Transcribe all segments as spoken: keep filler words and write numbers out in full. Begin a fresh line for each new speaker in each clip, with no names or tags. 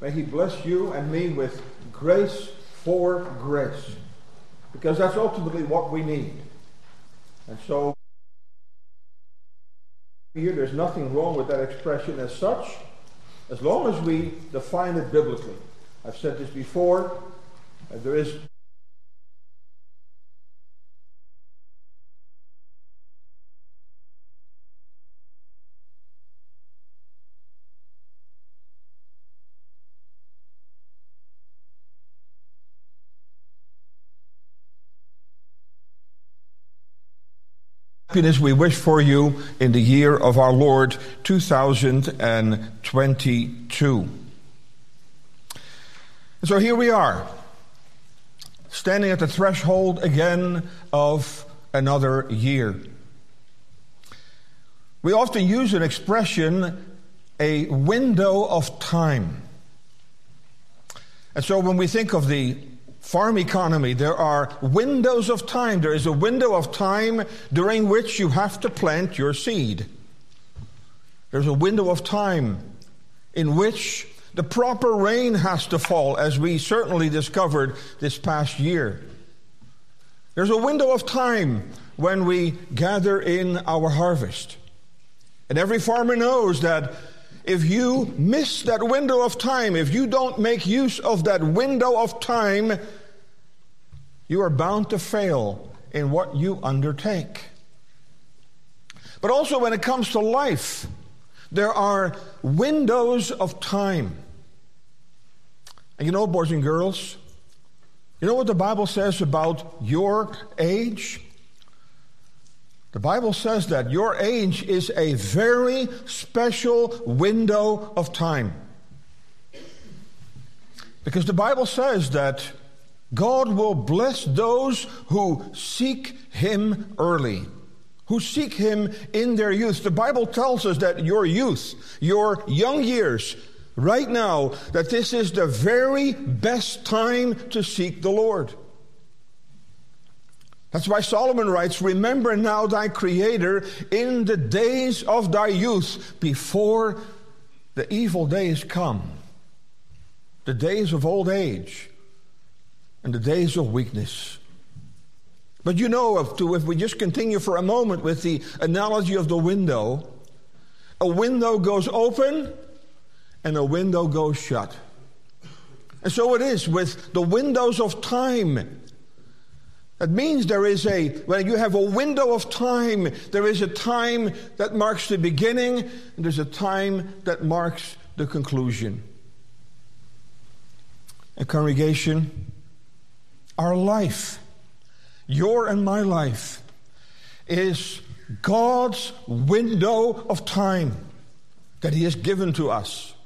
may He bless you and me with grace for grace. Because that's ultimately what we need. And so, here there's nothing wrong with that expression as such, as long as we define it biblically. I've said this before, uh, there is happiness we wish for you in the year of our Lord two thousand twenty-two. And so here we are, standing at the threshold again of another year. We often use an expression, a window of time. And so when we think of the farm economy, there are windows of time. There is a window of time during which you have to plant your seed. There's a window of time in which the proper rain has to fall, as we certainly discovered this past year. There's a window of time when we gather in our harvest. And every farmer knows that if you miss that window of time, if you don't make use of that window of time, you are bound to fail in what you undertake. But also when it comes to life, there are windows of time. And you know, boys and girls, you know what the Bible says about your age? The Bible says that your age is a very special window of time. Because the Bible says that God will bless those who seek Him early, who seek Him in their youth. The Bible tells us that your youth, your young years, right now, that this is the very best time to seek the Lord. That's why Solomon writes, "Remember now thy Creator in the days of thy youth, before the evil days come." The days of old age and the days of weakness. But you know, if, to, if we just continue for a moment with the analogy of the window, a window goes open and a window goes shut. And so it is with the windows of time. That means there is a, when you have a window of time, there is a time that marks the beginning, and there's a time that marks the conclusion. A congregation, our life, your and my life, is God's window of time that He has given to us.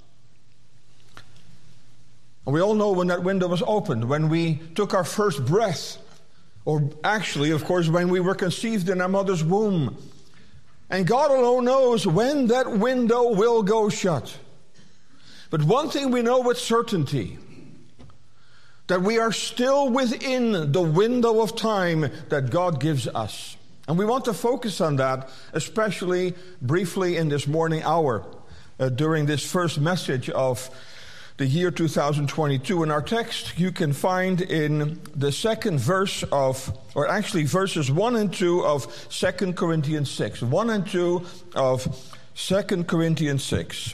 And we all know when that window was opened, when we took our first breath. Or actually, of course, when we were conceived in our mother's womb. And God alone knows when that window will go shut. But one thing we know with certainty, that we are still within the window of time that God gives us. And we want to focus on that, especially briefly in this morning hour, uh, during this first message of the year two thousand twenty-two. In our text, you can find in the second verse of, or actually verses one and two of Second Corinthians six. one and two of Second Corinthians six.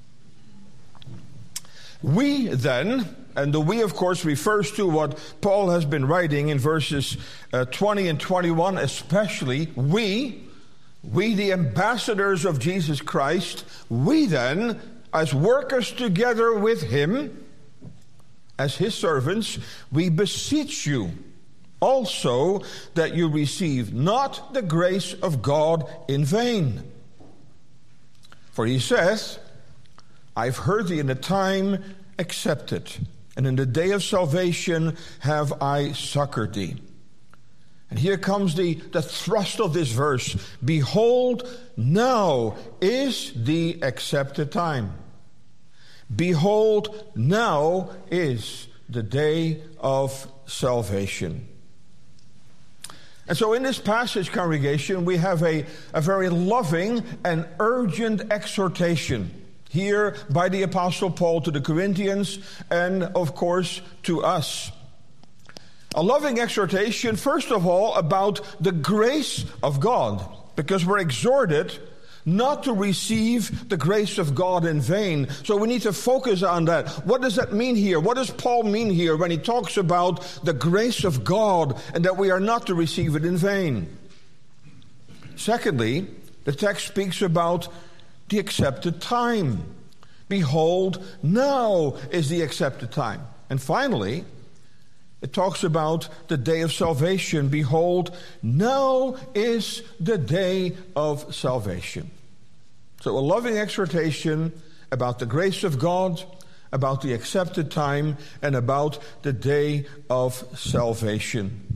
We then, and the we of course refers to what Paul has been writing in verses uh, twenty and twenty-one, especially we, we the ambassadors of Jesus Christ, we then, as workers together with Him, as His servants, we beseech you also that you receive not the grace of God in vain. For He says, I've heard thee in the time accepted, and in the day of salvation have I succored thee. And here comes the, the thrust of this verse. Behold, now is the accepted time. Behold, now is the day of salvation. And so in this passage, congregation, we have a, a very loving and urgent exhortation. here by the Apostle Paul to the Corinthians and, of course, to us. A loving exhortation, first of all, about the grace of God, because we're exhorted not to receive the grace of God in vain. So we need to focus on that. What does that mean here? What does Paul mean here when he talks about the grace of God and that we are not to receive it in vain? Secondly, the text speaks about the accepted time. Behold, now is the accepted time. And finally, it talks about the day of salvation. Behold, now is the day of salvation. So a loving exhortation about the grace of God, about the accepted time, and about the day of salvation.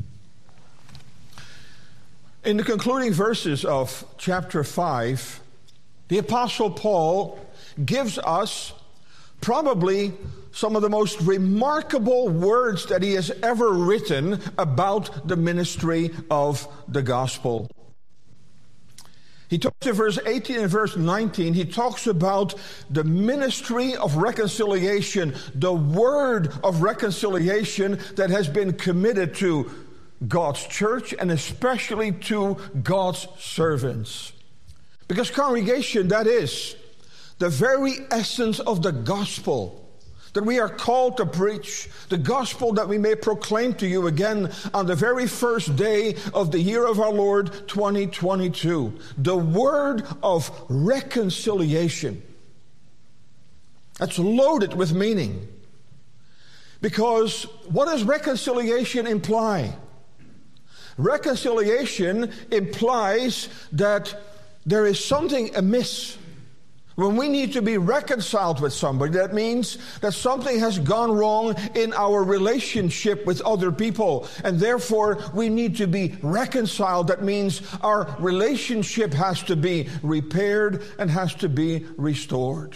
In the concluding verses of chapter five, the Apostle Paul gives us probably some of the most remarkable words that he has ever written about the ministry of the gospel. He talks in verse eighteen and verse nineteen, he talks about the ministry of reconciliation, the word of reconciliation that has been committed to God's church and especially to God's servants. Because congregation, that is the very essence of the gospel that we are called to preach, the gospel that we may proclaim to you again on the very first day of the year of our Lord, twenty twenty-two. The word of reconciliation. That's loaded with meaning. Because what does reconciliation imply? Reconciliation implies that there is something amiss. When we need to be reconciled with somebody, that means that something has gone wrong in our relationship with other people, and therefore we need to be reconciled. That means our relationship has to be repaired and has to be restored.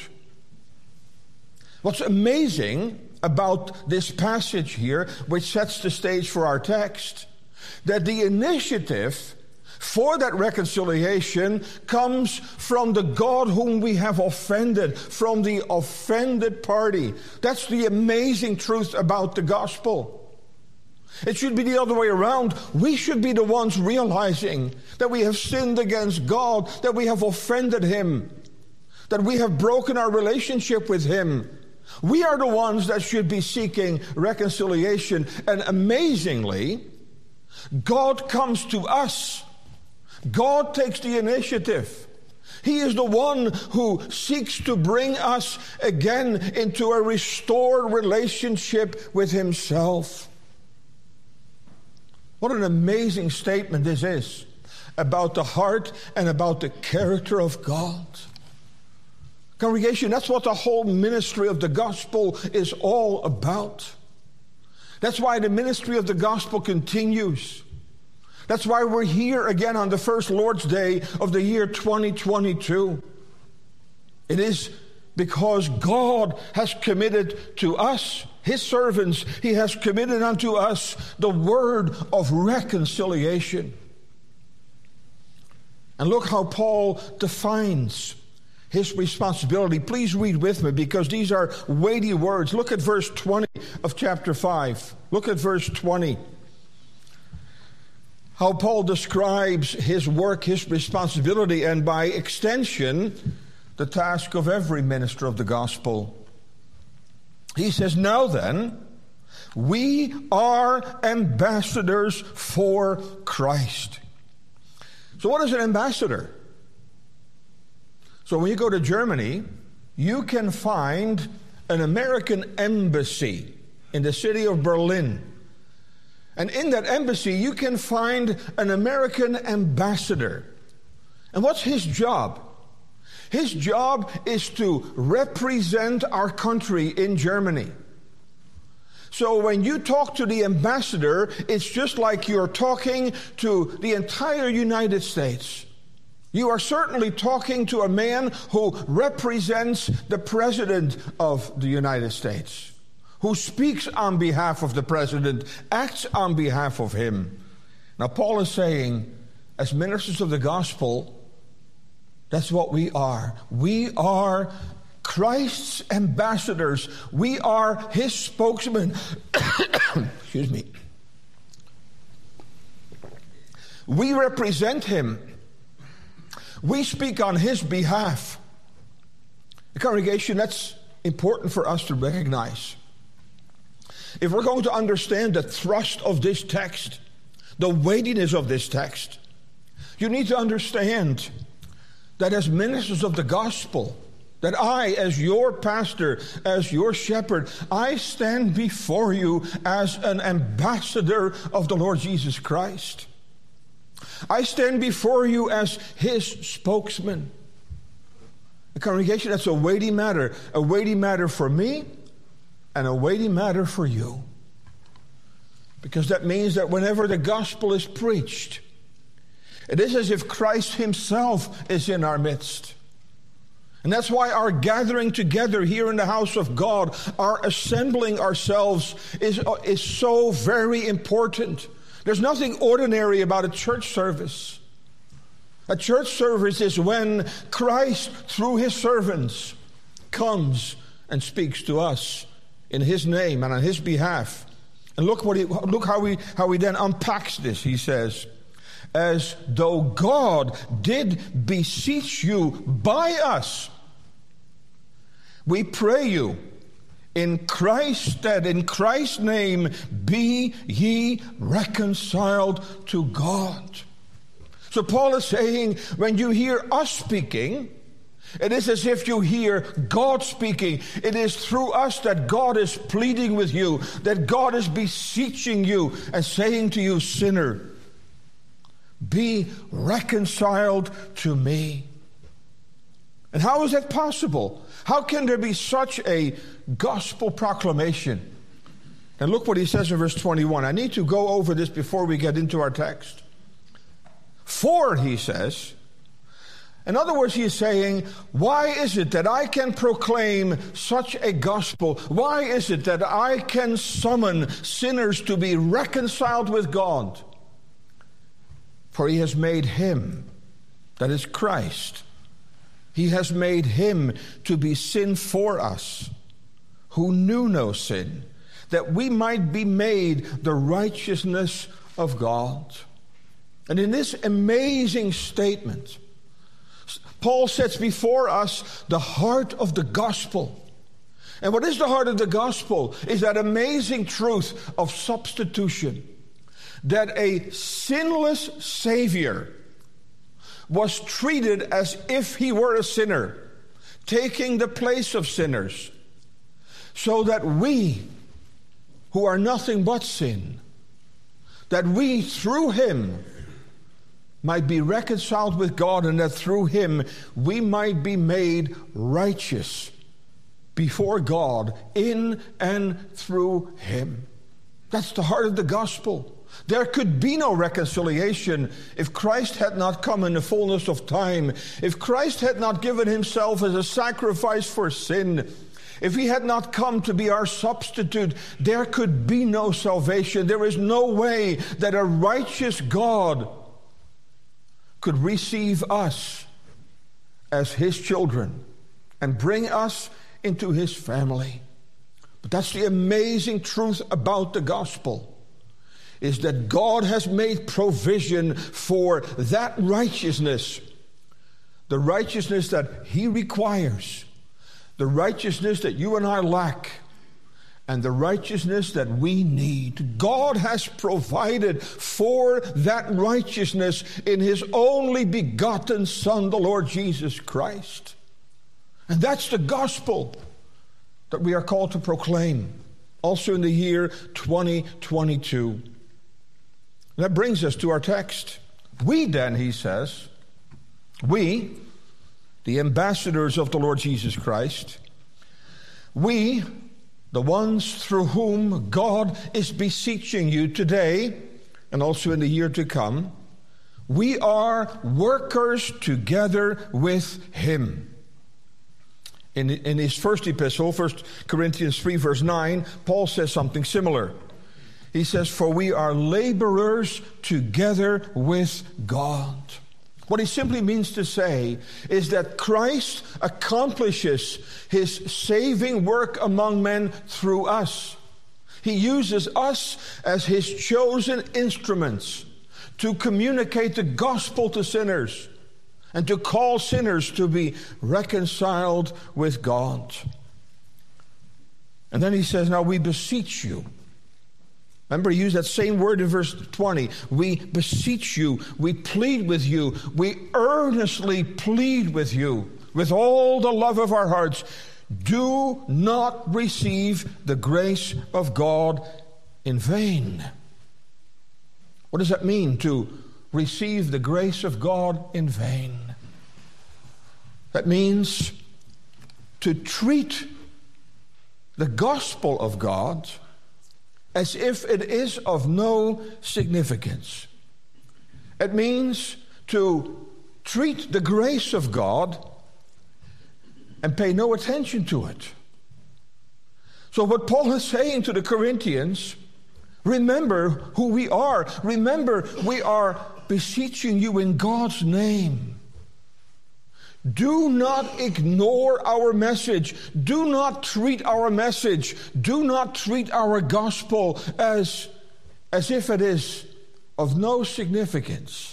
What's amazing about this passage here, which sets the stage for our text, that the initiative for that reconciliation comes from the God whom we have offended, from the offended party. That's the amazing truth about the gospel. It should be the other way around. We should be the ones realizing that we have sinned against God, that we have offended Him, that we have broken our relationship with Him. We are the ones that should be seeking reconciliation. And amazingly, God comes to us. God takes the initiative. He is the one who seeks to bring us again into a restored relationship with Himself. What an amazing statement this is about the heart and about the character of God. Congregation, that's what the whole ministry of the gospel is all about. That's why the ministry of the gospel continues. That's why we're here again on the first Lord's Day of the year twenty twenty-two. It is because God has committed to us, His servants, He has committed unto us the word of reconciliation. And look how Paul defines his responsibility. Please read with me because these are weighty words. Look at verse twenty of chapter five. Look at verse twenty. How Paul describes his work, his responsibility, and by extension, the task of every minister of the gospel. He says, now then, we are ambassadors for Christ. So what is an ambassador? So when you go to Germany, you can find an American embassy in the city of Berlin. And in that embassy, you can find an American ambassador. And what's his job? His job is to represent our country in Germany. So when you talk to the ambassador, it's just like you're talking to the entire United States. You are certainly talking to a man who represents the President of the United States, who speaks on behalf of the President, acts on behalf of him. Now, Paul is saying, as ministers of the gospel, that's what we are. We are Christ's ambassadors. We are his spokesmen. Excuse me. We represent him. We speak on his behalf. The congregation, that's important for us to recognize. If we're going to understand the thrust of this text, the weightiness of this text, you need to understand that as ministers of the gospel, that I, as your pastor, as your shepherd, I stand before you as an ambassador of the Lord Jesus Christ. I stand before you as his spokesman. The congregation, that's a weighty matter. A weighty matter for me and a weighty matter for you. Because that means that whenever the gospel is preached, it is as if Christ himself is in our midst. And that's why our gathering together here in the house of God, our assembling ourselves is, is so very important. There's nothing ordinary about a church service. A church service is when Christ, through his servants, comes and speaks to us in his name and on his behalf. And look what he, look how he, how he then unpacks this. He says, as though God did beseech you by us, we pray you, in Christ's stead, in Christ's name, be ye reconciled to God. So Paul is saying, when you hear us speaking, it is as if you hear God speaking. It is through us that God is pleading with you, that God is beseeching you and saying to you, sinner, be reconciled to me. And how is that possible? How can there be such a gospel proclamation? And look what he says in verse twenty-one. I need to go over this before we get into our text. For, he says, in other words, he is saying, why is it that I can proclaim such a gospel? Why is it that I can summon sinners to be reconciled with God? For he has made him, that is Christ, he has made him to be sin for us, who knew no sin, that we might be made the righteousness of God. And in this amazing statement, Paul sets before us the heart of the gospel. And what is the heart of the gospel? Is that amazing truth of substitution. That a sinless Savior was treated as if he were a sinner, taking the place of sinners, so that we, who are nothing but sin, that we through him might be reconciled with God, and that through him we might be made righteous before God in and through him. That's the heart of the gospel. There could be no reconciliation if Christ had not come in the fullness of time, if Christ had not given himself as a sacrifice for sin, if he had not come to be our substitute. There could be no salvation. There is no way that a righteous God could receive us as his children and bring us into his family. But that's the amazing truth about the gospel, is that God has made provision for that righteousness, the righteousness that he requires, the righteousness that you and I lack, and the righteousness that we need. God has provided for that righteousness in his only begotten Son, the Lord Jesus Christ. And that's the gospel that we are called to proclaim, also in the year twenty twenty-two. That brings us to our text. We then, he says, we, the ambassadors of the Lord Jesus Christ, we, the ones through whom God is beseeching you today and also in the year to come, we are workers together with him. In, in his first epistle, First Corinthians three, verse nine, Paul says something similar. He says, for we are laborers together with God. What he simply means to say is that Christ accomplishes his saving work among men through us. He uses us as his chosen instruments to communicate the gospel to sinners and to call sinners to be reconciled with God. And then he says, now we beseech you. Remember, he used that same word in verse twenty. We beseech you, we plead with you, we earnestly plead with you, with all the love of our hearts, do not receive the grace of God in vain. What does that mean, to receive the grace of God in vain? That means to treat the gospel of God as if it is of no significance. It means to treat the grace of God and pay no attention to it. So what Paul is saying to the Corinthians, remember who we are. Remember, we are beseeching you in God's name. Do not ignore our message. Do not treat our message. Do not treat our gospel as, as if it is of no significance.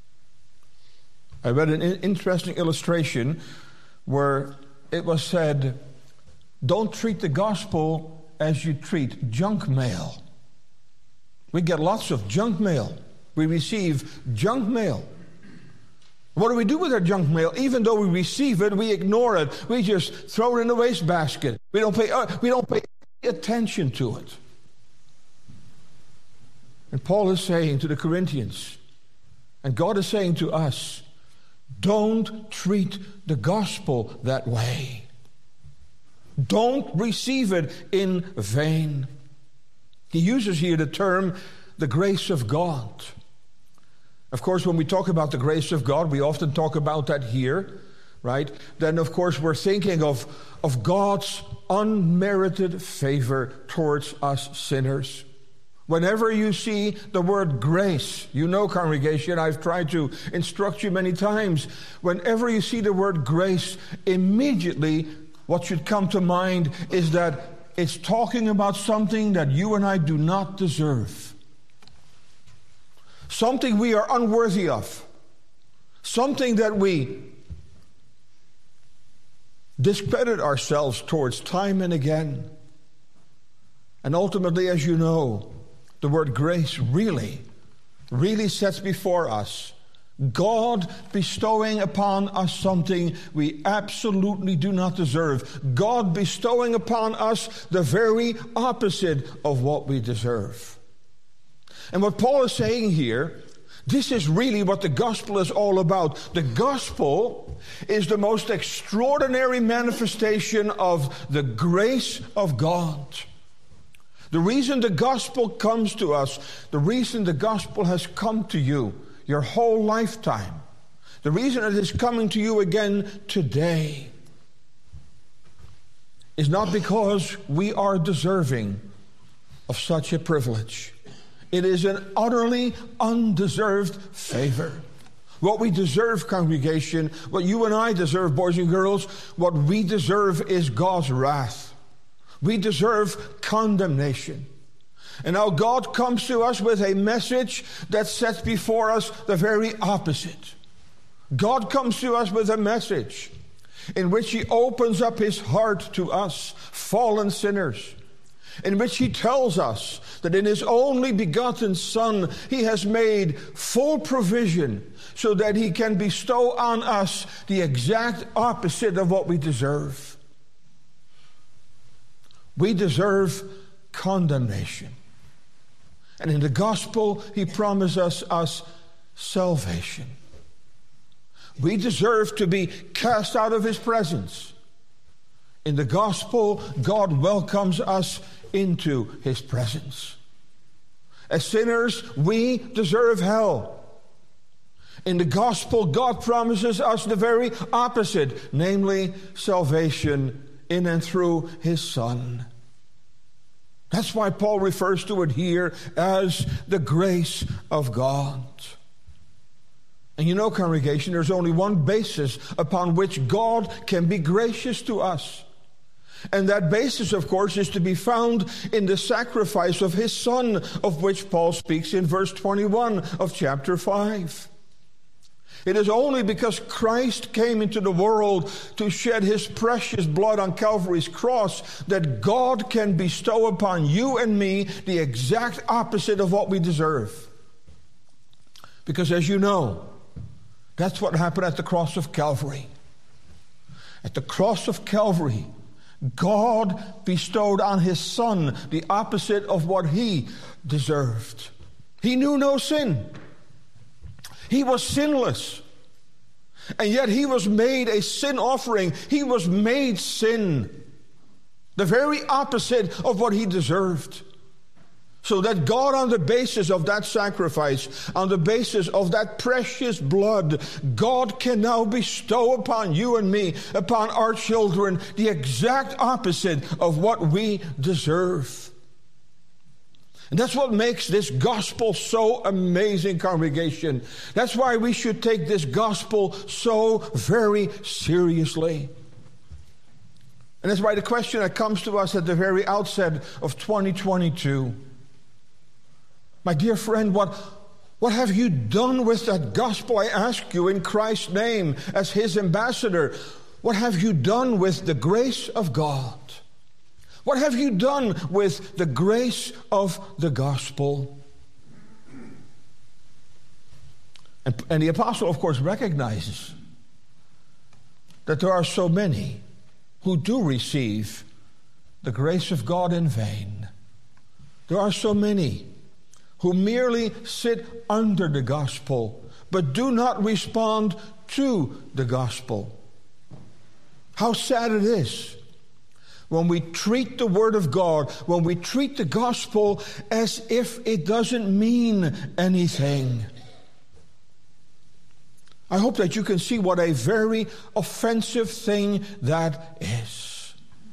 I read an interesting illustration where it was said, don't treat the gospel as you treat junk mail. We get lots of junk mail. We receive junk mail. What do we do with our junk mail? Even though we receive it, we ignore it. We just throw it in the wastebasket. We don't pay, uh, we don't pay attention to it. And Paul is saying to the Corinthians, and God is saying to us, don't treat the gospel that way. Don't receive it in vain. He uses here the term, the grace of God. Of course, when we talk about the grace of God, we often talk about that here, right? Then, of course, we're thinking of, of God's unmerited favor towards us sinners. Whenever you see the word grace, you know, congregation, I've tried to instruct you many times. Whenever you see the word grace, immediately what should come to mind is that it's talking about something that you and I do not deserve. Something we are unworthy of. Something that we discredit ourselves towards time and again. And ultimately, as you know, the word grace really, really sets before us God bestowing upon us something we absolutely do not deserve. God bestowing upon us the very opposite of what we deserve. And what Paul is saying here, this is really what the gospel is all about. The gospel is the most extraordinary manifestation of the grace of God. The reason the gospel comes to us, the reason the gospel has come to you your whole lifetime, the reason it is coming to you again today, is not because we are deserving of such a privilege. It is an utterly undeserved favor. What we deserve, congregation, what you and I deserve, boys and girls, what we deserve is God's wrath. We deserve condemnation. And now God comes to us with a message that sets before us the very opposite. God comes to us with a message in which he opens up his heart to us, fallen sinners, in which he tells us that in his only begotten Son, he has made full provision so that he can bestow on us the exact opposite of what we deserve. We deserve condemnation. And in the gospel, he promises us salvation. We deserve to be cast out of his presence. In the gospel, God welcomes us into his presence. As sinners, we deserve hell. In the gospel, God promises us the very opposite, namely salvation in and through his Son. That's why Paul refers to it here as the grace of God. And you know, congregation, there's only one basis upon which God can be gracious to us. And that basis, of course, is to be found in the sacrifice of his Son, of which Paul speaks in verse twenty-one of chapter five. It is only because Christ came into the world to shed his precious blood on Calvary's cross that God can bestow upon you and me the exact opposite of what we deserve. Because as you know, that's what happened at the cross of Calvary. At the cross of Calvary, God bestowed on his Son the opposite of what he deserved. He knew no sin. He was sinless. And yet he was made a sin offering. He was made sin. The very opposite of what he deserved. So that God, on the basis of that sacrifice, on the basis of that precious blood, God can now bestow upon you and me, upon our children, the exact opposite of what we deserve. And that's what makes this gospel so amazing, congregation. That's why we should take this gospel so very seriously. And that's why the question that comes to us at the very outset of twenty twenty-two, my dear friend, what, what have you done with that gospel? I ask you in Christ's name as his ambassador. What have you done with the grace of God? What have you done with the grace of the gospel? And, and the apostle, of course, recognizes that there are so many who do receive the grace of God in vain. There are so many who merely sit under the gospel, but do not respond to the gospel. How sad it is when we treat the Word of God, when we treat the gospel as if it doesn't mean anything. I hope that you can see what a very offensive thing that is.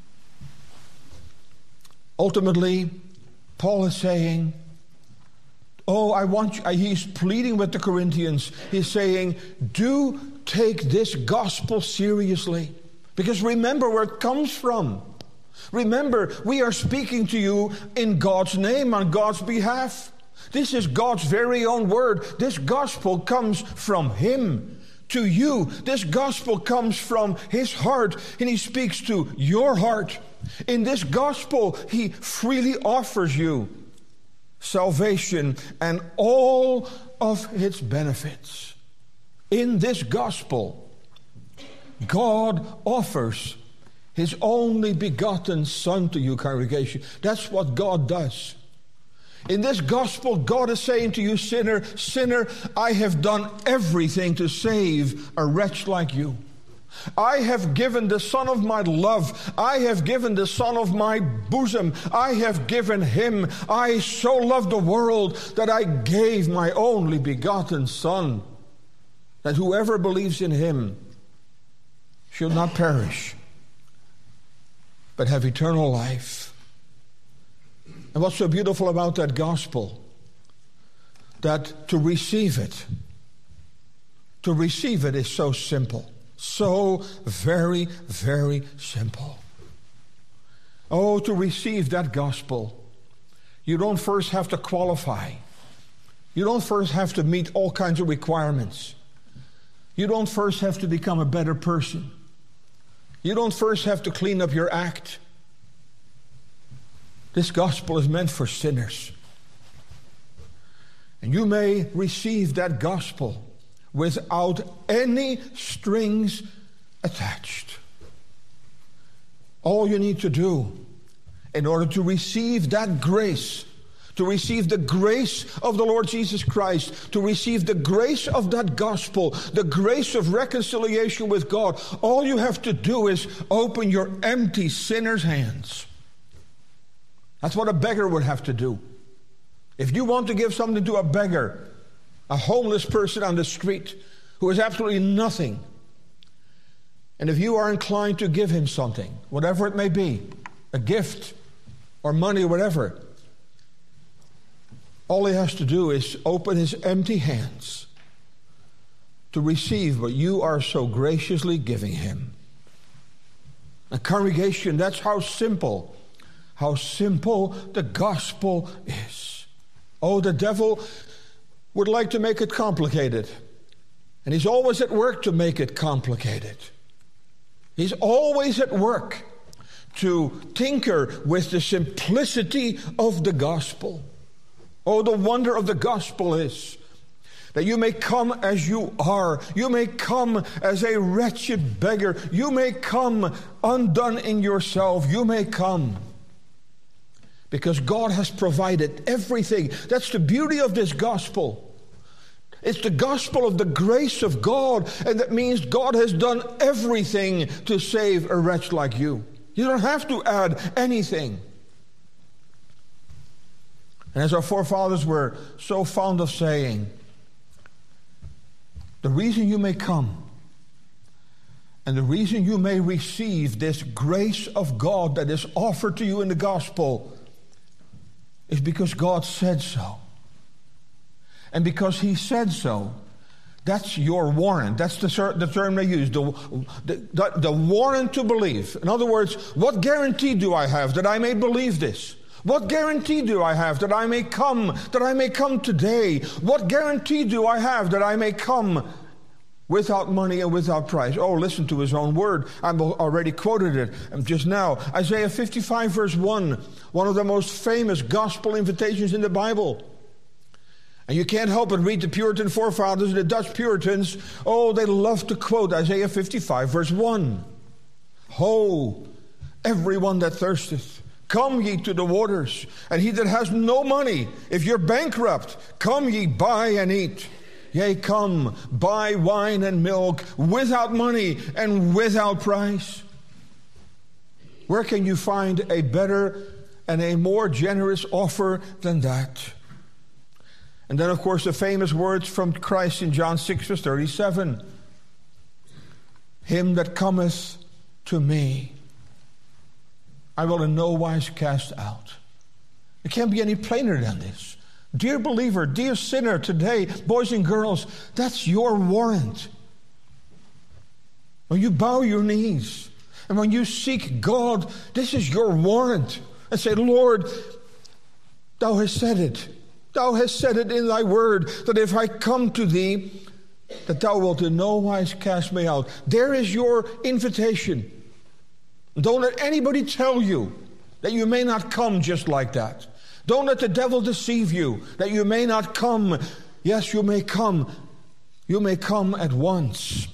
Ultimately, Paul is saying, oh, I want you, he's pleading with the Corinthians. He's saying, do take this gospel seriously. Because remember where it comes from. Remember, we are speaking to you in God's name, on God's behalf. This is God's very own word. This gospel comes from him to you. This gospel comes from his heart, and he speaks to your heart. In this gospel, he freely offers you salvation and all of its benefits. In this gospel, God offers his only begotten Son to you, congregation. That's what God does. In this gospel, God is saying to you, sinner, sinner, I have done everything to save a wretch like you. I have given the Son of my love. I have given the Son of my bosom. I have given him. I so loved the world that I gave my only begotten Son, that whoever believes in him should not perish, but have eternal life. And what's so beautiful about that gospel? That to receive it, to receive it is so simple. So very, very simple. Oh, to receive that gospel, you don't first have to qualify. You don't first have to meet all kinds of requirements. You don't first have to become a better person. You don't first have to clean up your act. This gospel is meant for sinners. And you may receive that gospel without any strings attached. All you need to do in order to receive that grace, to receive the grace of the Lord Jesus Christ, to receive the grace of that gospel, the grace of reconciliation with God, all you have to do is open your empty sinner's hands. That's what a beggar would have to do. If you want to give something to a beggar, a homeless person on the street who has absolutely nothing, and if you are inclined to give him something, whatever it may be, a gift or money or whatever, all he has to do is open his empty hands to receive what you are so graciously giving him. A congregation, that's how simple, how simple the gospel is. Oh, the devil would like to make it complicated. And he's always at work to make it complicated. He's always at work to tinker with the simplicity of the gospel. Oh, the wonder of the gospel is that you may come as you are. You may come as a wretched beggar. You may come undone in yourself. You may come because God has provided everything. That's the beauty of this gospel. It's the gospel of the grace of God, and that means God has done everything to save a wretch like you. You don't have to add anything. And as our forefathers were so fond of saying, the reason you may come and the reason you may receive this grace of God that is offered to you in the gospel is because God said so. And because he said so, that's your warrant. That's the, the term they use, the, the, the warrant to believe. In other words, what guarantee do I have that I may believe this? What guarantee do I have that I may come, that I may come today? What guarantee do I have that I may come without money and without price? Oh, listen to his own word. I've already quoted it just now. Isaiah fifty-five verse one, one of the most famous gospel invitations in the Bible. And you can't help but read the Puritan forefathers, the Dutch Puritans. Oh, they love to quote Isaiah fifty-five verse one. Ho, everyone that thirsteth, come ye to the waters, and he that has no money, if you're bankrupt, come ye buy and eat. Yea, come, buy wine and milk without money and without price. Where can you find a better and a more generous offer than that? And then, of course, the famous words from Christ in John six verse thirty-seven. Him that cometh to me, I will in no wise cast out. It can't be any plainer than this. Dear believer, dear sinner, today, boys and girls, that's your warrant. When you bow your knees and when you seek God, this is your warrant. And say, Lord, thou hast said it. Thou hast said it in thy word, that if I come to thee, that thou wilt in no wise cast me out. There is your invitation. Don't let anybody tell you that you may not come just like that. Don't let the devil deceive you that you may not come. Yes, you may come. You may come at once.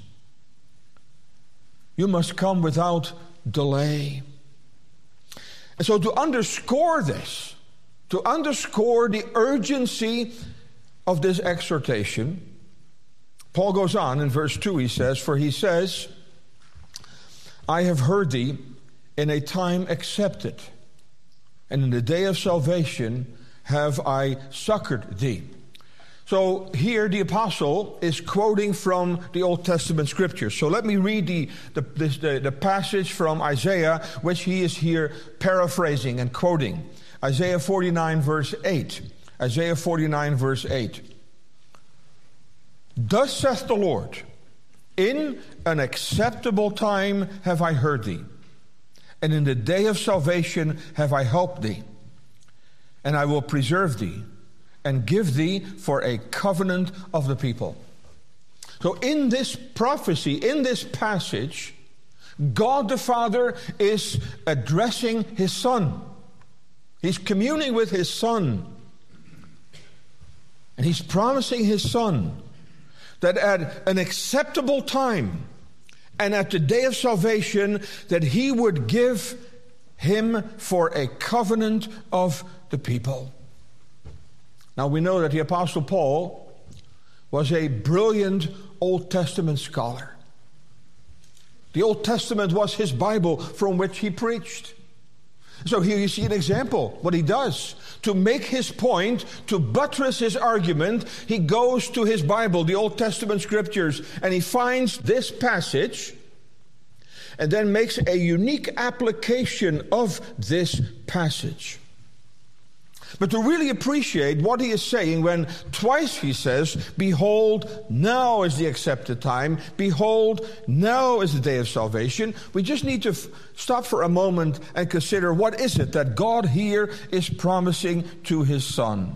You must come without delay. And so to underscore this, to underscore the urgency of this exhortation, Paul goes on in verse two, he says, for he says, I have heard thee in a time accepted, and in the day of salvation have I succored thee. So here the apostle is quoting from the Old Testament scriptures. So let me read the, the, this, the, the passage from Isaiah, which he is here paraphrasing and quoting. Isaiah forty-nine verse eight. Isaiah forty-nine verse eight. Thus saith the Lord, in an acceptable time have I heard thee, and in the day of salvation have I helped thee. And I will preserve thee, and give thee for a covenant of the people. So in this prophecy, in this passage, God the Father is addressing his Son. He's communing with his Son. And he's promising his Son that at an acceptable time and at the day of salvation, that he would give him for a covenant of the people. Now we know that the Apostle Paul was a brilliant Old Testament scholar. The Old Testament was his Bible from which he preached. So here you see an example, what he does. To make his point, to buttress his argument, he goes to his Bible, the Old Testament scriptures, and he finds this passage and then makes a unique application of this passage. But to really appreciate what he is saying when twice he says, behold, now is the accepted time. Behold, now is the day of salvation. We just need to f- stop for a moment and consider what is it that God here is promising to his Son.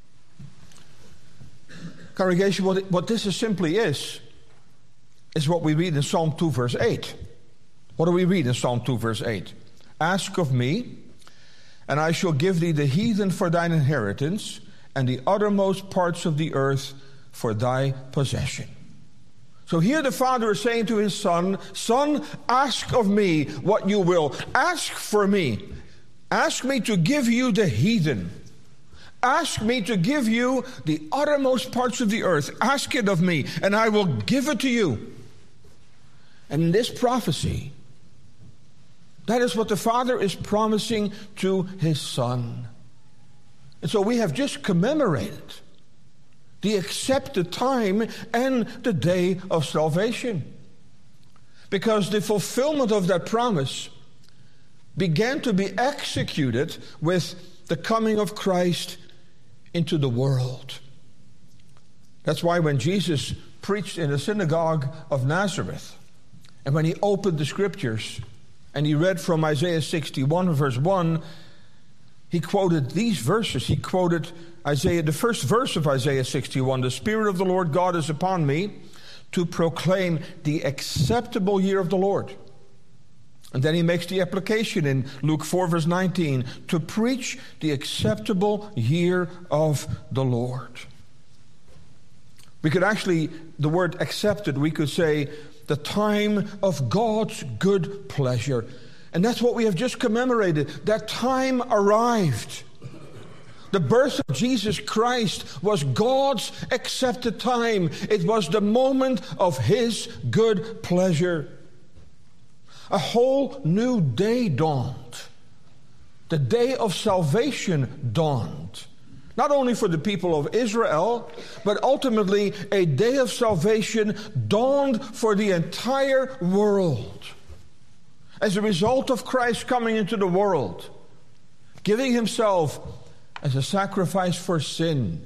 Congregation, what, it, what this is simply is, is what we read in Psalm two verse eight. What do we read in Psalm two verse eight? Ask of me, and I shall give thee the heathen for thine inheritance, and the uttermost parts of the earth for thy possession. So here the Father is saying to his Son, Son, ask of me what you will. Ask for me. Ask me to give you the heathen. Ask me to give you the uttermost parts of the earth. Ask it of me, and I will give it to you. And in this prophecy, that is what the Father is promising to his Son. And so we have just commemorated the accepted time and the day of salvation. Because the fulfillment of that promise began to be executed with the coming of Christ into the world. That's why when Jesus preached in the synagogue of Nazareth, and when he opened the scriptures, and he read from Isaiah sixty-one, verse one, he quoted these verses. He quoted Isaiah, the first verse of Isaiah sixty-one, the Spirit of the Lord God is upon me to proclaim the acceptable year of the Lord. And then he makes the application in Luke four, verse nineteen, to preach the acceptable year of the Lord. We could actually, the word accepted, we could say the time of God's good pleasure. And that's what we have just commemorated. That time arrived. The birth of Jesus Christ was God's accepted time. It was the moment of his good pleasure. A whole new day dawned. The day of salvation dawned. Not only for the people of Israel, but ultimately a day of salvation dawned for the entire world. As a result of Christ coming into the world, giving himself as a sacrifice for sin,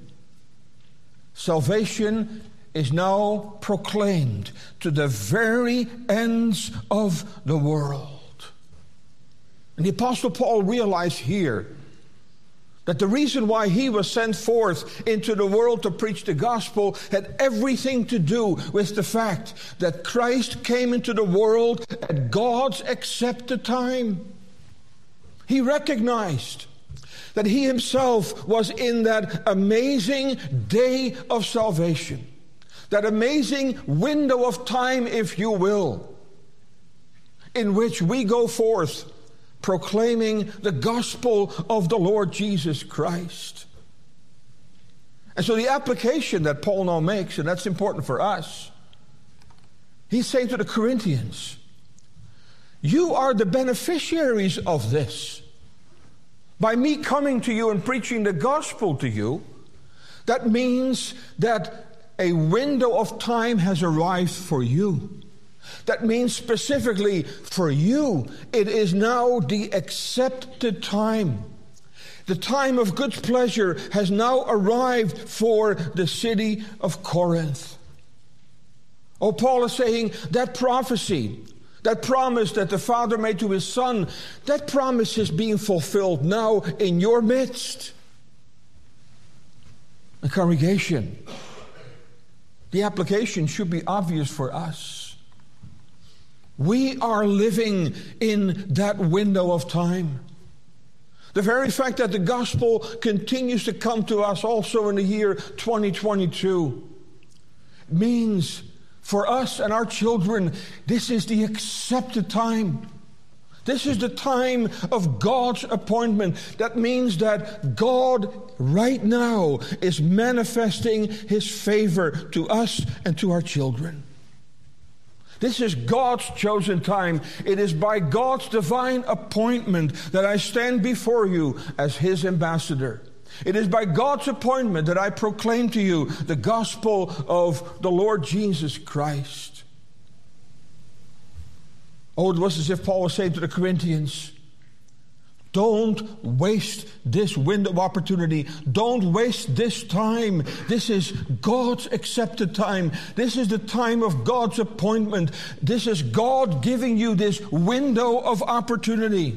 salvation is now proclaimed to the very ends of the world. And the Apostle Paul realized here that the reason why he was sent forth into the world to preach the gospel had everything to do with the fact that Christ came into the world at God's accepted time. He recognized that he himself was in that amazing day of salvation, that amazing window of time, if you will, in which we go forth proclaiming the gospel of the Lord Jesus Christ. And so the application that Paul now makes, and that's important for us, he's saying to the Corinthians, you are the beneficiaries of this. By me coming to you and preaching the gospel to you, that means that a window of time has arrived for you. That means specifically for you, it is now the accepted time. The time of good pleasure has now arrived for the city of Corinth. Oh, Paul is saying that prophecy, that promise that the Father made to his Son, that promise is being fulfilled now in your midst. The congregation, the application should be obvious for us. We are living in that window of time. The very fact that the gospel continues to come to us also in the year twenty twenty-two means for us and our children, this is the accepted time. This is the time of God's appointment. That means that God right now is manifesting his favor to us and to our children. This is God's chosen time. It is by God's divine appointment that I stand before you as his ambassador. It is by God's appointment that I proclaim to you the gospel of the Lord Jesus Christ. Oh, it was as if Paul was saying to the Corinthians, Don't waste this window of opportunity. Don't waste this time. This is God's accepted time. This is the time of God's appointment. This is God giving you this window of opportunity.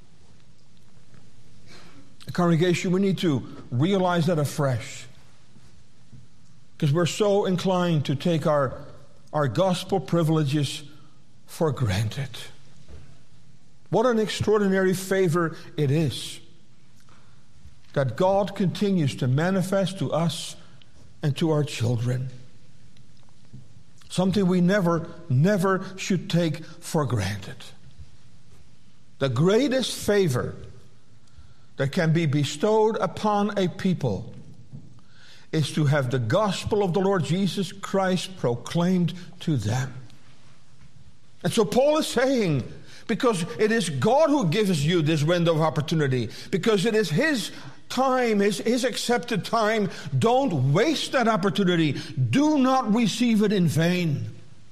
Congregation, we need to realize that afresh. Because we're so inclined to take our, our gospel privileges for granted. What an extraordinary favor it is that God continues to manifest to us and to our children. Something we never, never should take for granted. The greatest favor that can be bestowed upon a people is to have the gospel of the Lord Jesus Christ proclaimed to them. And so Paul is saying, because it is God who gives you this window of opportunity, because it is His time, His, His accepted time, don't waste that opportunity. Do not receive it in vain.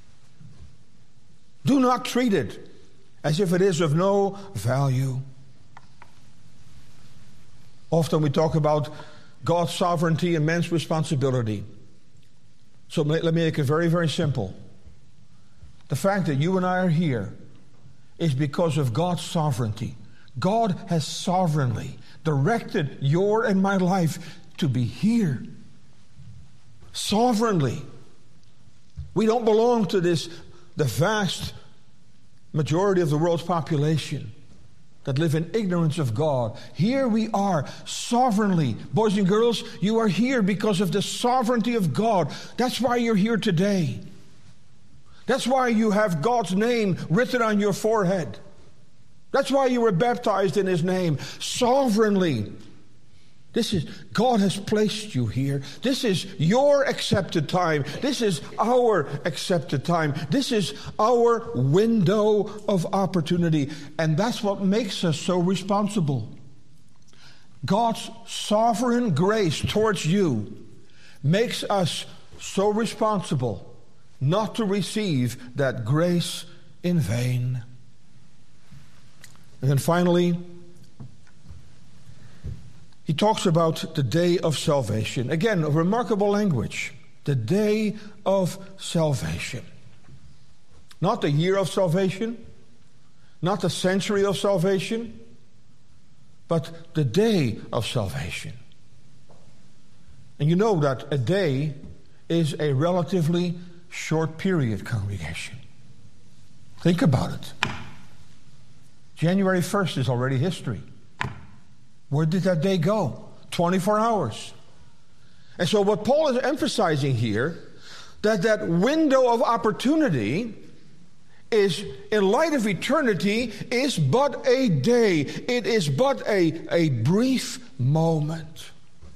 Do not treat it as if it is of no value. Often we talk about God's sovereignty and man's responsibility. So let me make it very, very simple. The fact that you and I are here is because of God's sovereignty. God has sovereignly directed your and my life to be here. Sovereignly. We don't belong to this, the vast majority of the world's population that live in ignorance of God. Here we are, sovereignly. Boys and girls, you are here because of the sovereignty of God. That's why you're here today. That's why you have God's name written on your forehead. That's why you were baptized in His name. Sovereignly. This is, God has placed you here. This is your accepted time. This is our accepted time. This is our window of opportunity. And that's what makes us so responsible. God's sovereign grace towards you makes us so responsible not to receive that grace in vain. And then finally, he talks about the day of salvation. Again, a remarkable language. The day of salvation. Not the year of salvation, not the century of salvation, but the day of salvation. And you know that a day is a relatively short period, congregation. Think about it. January first is already history. Where did that day go? twenty-four hours. And so what Paul is emphasizing here, that that window of opportunity is, in light of eternity, is but a day. It is but a, a brief moment.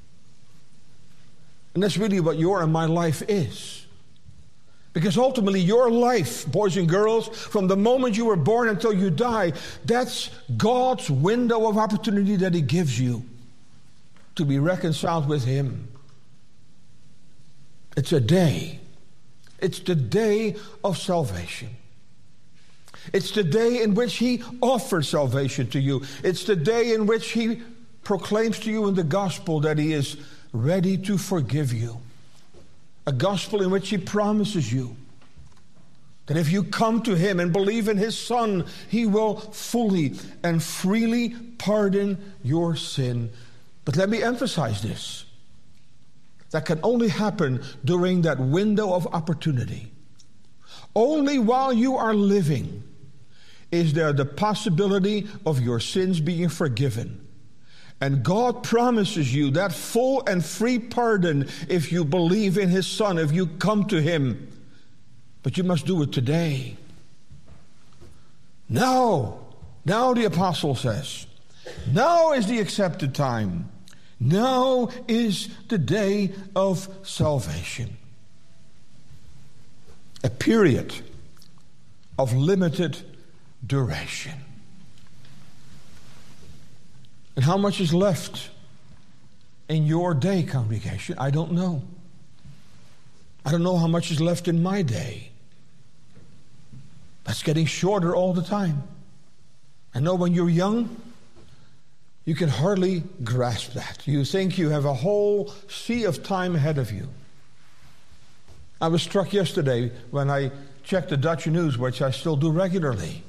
And that's really what your and my life is. Because ultimately your life, boys and girls, from the moment you were born until you die, that's God's window of opportunity that He gives you to be reconciled with Him. It's a day. It's the day of salvation. It's the day in which He offers salvation to you. It's the day in which He proclaims to you in the gospel that He is ready to forgive you. A gospel in which He promises you that if you come to Him and believe in His Son, He will fully and freely pardon your sin. But let me emphasize this. That can only happen during that window of opportunity. Only while you are living is there the possibility of your sins being forgiven. And God promises you that full and free pardon if you believe in His Son, if you come to Him. But you must do it today. Now, now the apostle says, now is the accepted time. Now is the day of salvation. A period of limited duration. And how much is left in your day, congregation? I don't know. I don't know how much is left in my day. That's getting shorter all the time. I know when you're young, You can hardly grasp that. You think you have a whole sea of time ahead of you. I was struck yesterday when I checked the Dutch news, which I still do regularly.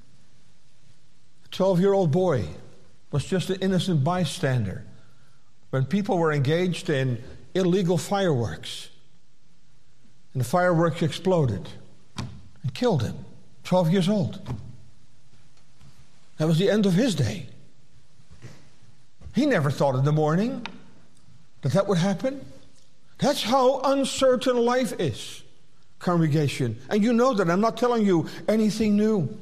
A twelve-year-old boy was just an innocent bystander when people were engaged in illegal fireworks. And the fireworks exploded and killed him, twelve years old. That was the end of his day. He never thought in the morning that that would happen. That's how uncertain life is, congregation. And you know that. I'm not telling you anything new.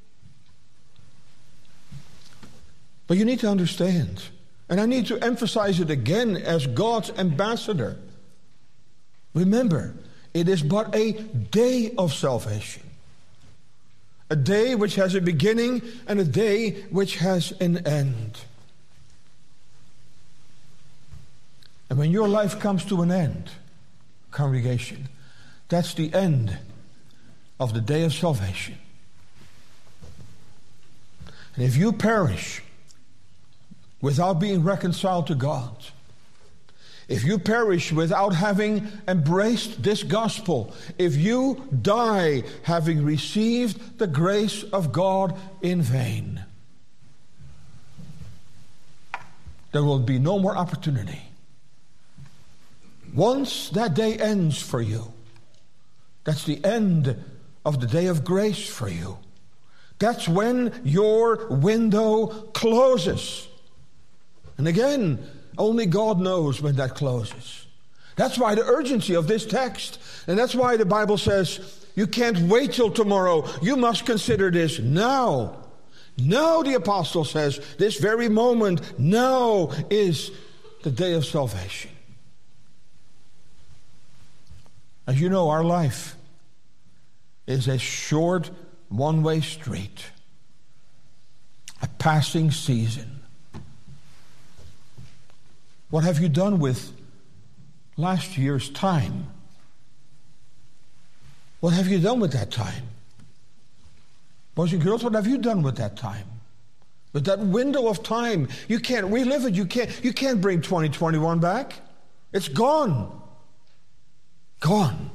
But you need to understand, and I need to emphasize it again as God's ambassador. Remember, it is but a day of salvation. A day which has a beginning and a day which has an end. And when your life comes to an end, congregation, that's the end of the day of salvation. And if you perish without being reconciled to God, if you perish without having embraced this gospel, if you die having received the grace of God in vain, there will be no more opportunity. Once that day ends for you, that's the end of the day of grace for you. That's when your window closes. And again, only God knows when that closes. That's why the urgency of this text. And that's why the Bible says, you can't wait till tomorrow. You must consider this now. Now, the apostle says, this very moment, now is the day of salvation. As you know, our life is a short one-way street, a passing season. What have you done with last year's time? What have you done with that time? Boys and girls, what have you done with that time? With that window of time, you can't relive it. You can't, you can't bring twenty twenty-one back. It's gone. Gone.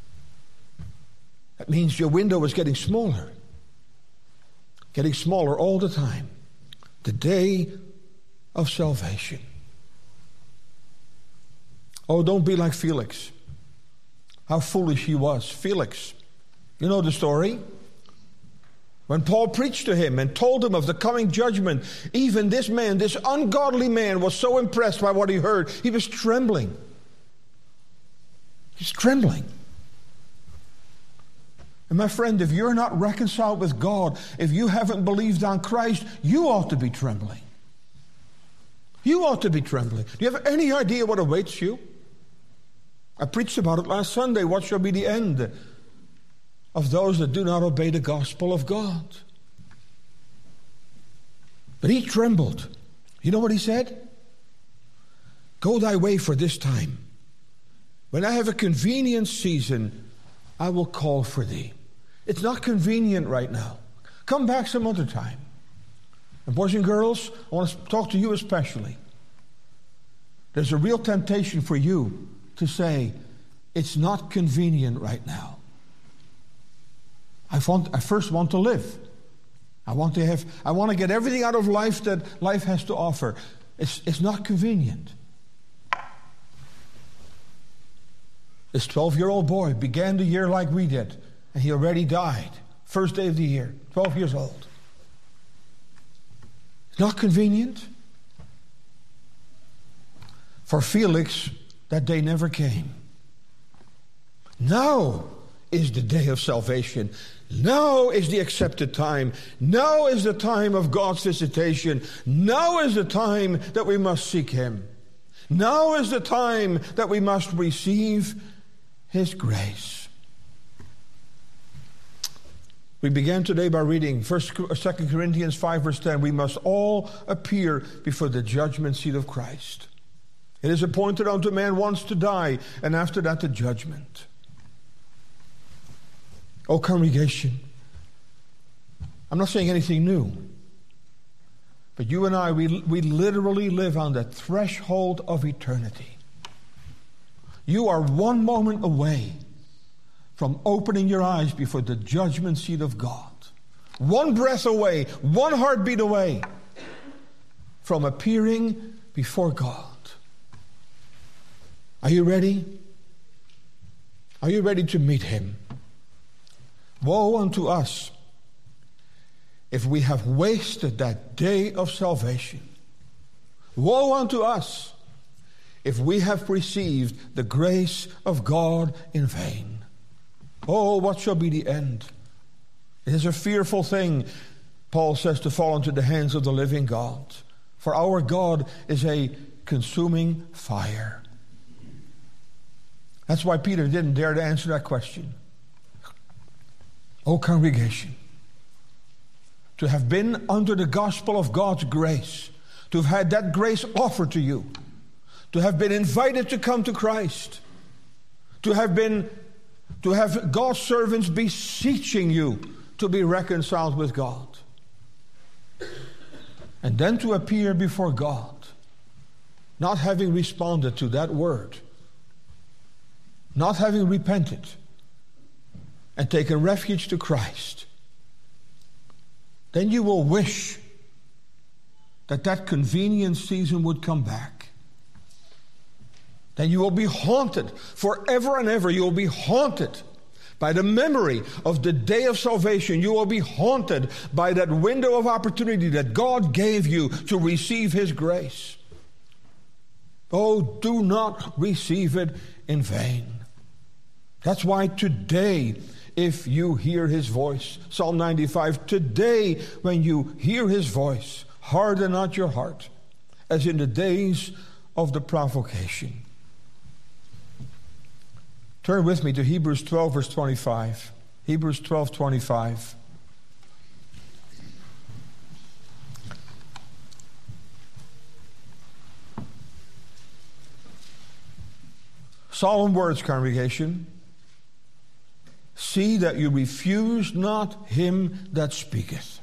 That means your window is getting smaller. Getting smaller all the time. The day of salvation. Oh, don't be like Felix. How foolish he was. Felix. You know the story? When Paul preached to him and told him of the coming judgment, even this man, this ungodly man, was so impressed by what he heard, he was trembling. He's trembling. And my friend, if you're not reconciled with God, if you haven't believed on Christ, you ought to be trembling. You ought to be trembling. Do you have any idea what awaits you? I preached about it last Sunday. What shall be the end of those that do not obey the gospel of God? But he trembled. You know what he said? Go thy way for this time. When I have a convenient season, I will call for thee. It's not convenient right now. Come back some other time. And boys and girls, I want to talk to you especially. There's a real temptation for you to say, it's not convenient right now. I want, I first want to live. I want to have, I want to get everything out of life that life has to offer. It's, it's not convenient. This twelve-year-old boy began the year like we did, and he already died. First day of the year, twelve years old. Not convenient. For Felix, that day never came. Now is the day of salvation. Now is the accepted time. Now is the time of God's visitation. Now is the time that we must seek Him. Now is the time that we must receive His grace. We began today by reading First, Second Corinthians five, verse ten. We must all appear before the judgment seat of Christ. It is appointed unto man once to die, and after that the judgment. Oh, congregation, I'm not saying anything new. But you and I, we, we literally live on the threshold of eternity. You are one moment away from opening your eyes before the judgment seat of God. One breath away, one heartbeat away from appearing before God. Are you ready? Are you ready to meet Him? Woe unto us if we have wasted that day of salvation. Woe unto us if we have received the grace of God in vain. Oh, what shall be the end? It is a fearful thing, Paul says, to fall into the hands of the living God. For our God is a consuming fire. That's why Peter didn't dare to answer that question. Oh, congregation, to have been under the gospel of God's grace, to have had that grace offered to you, to have been invited to come to Christ, to have been, to have God's servants beseeching you to be reconciled with God, and then to appear before God, not having responded to that word, not having repented and taken refuge to Christ, then you will wish that that convenient season would come back. Then you will be haunted forever and ever. You will be haunted by the memory of the day of salvation. You will be haunted by that window of opportunity that God gave you to receive His grace. Oh, do not receive it in vain. That's why today, if you hear His voice, Psalm ninety-five, today when you hear His voice, harden not your heart, as in the days of the provocation. Turn with me to Hebrews twelve, verse twenty-five. Hebrews twelve, twenty-five. Solemn words, congregation. See that you refuse not him that speaketh.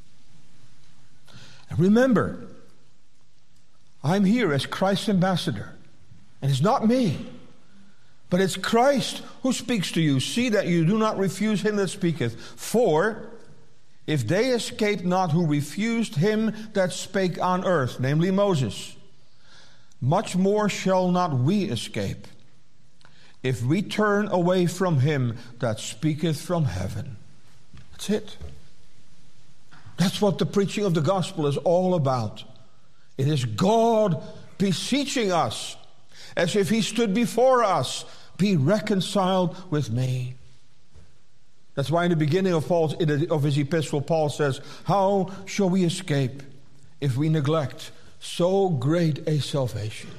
And remember, I'm here as Christ's ambassador. And it's not me, but it's Christ who speaks to you. See that you do not refuse him that speaketh. For if they escaped not who refused him that spake on earth, namely Moses, much more shall not we escape, if we turn away from him that speaketh from heaven. That's it. That's what the preaching of the gospel is all about. It is God beseeching us, as if he stood before us, be reconciled with me. That's why in the beginning of Paul's of his epistle, Paul says, how shall we escape if we neglect so great a salvation?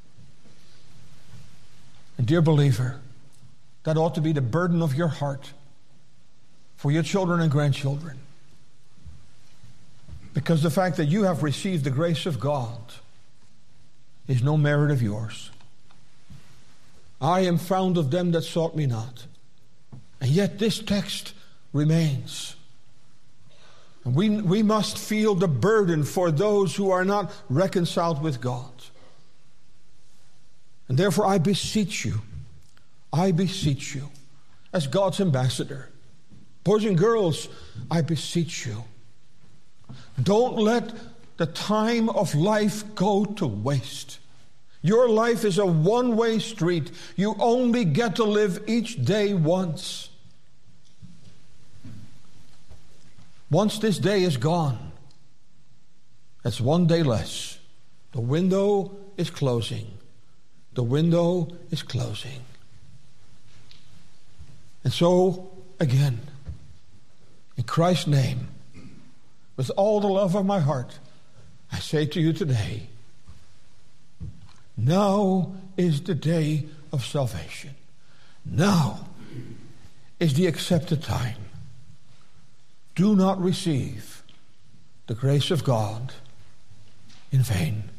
And dear believer, that ought to be the burden of your heart for your children and grandchildren. Because the fact that you have received the grace of God is no merit of yours. I am found of them that sought me not. And yet this text remains. And we, we must feel the burden for those who are not reconciled with God. And therefore I beseech you, I beseech you, as God's ambassador, boys and girls, I beseech you, don't let the time of life go to waste. Your life is a one-way street. You only get to live each day once. Once this day is gone, that's one day less. The window is closing. The window is closing. And so, again, in Christ's name, with all the love of my heart, I say to you today, now is the day of salvation. Now is the accepted time. Do not receive the grace of God in vain.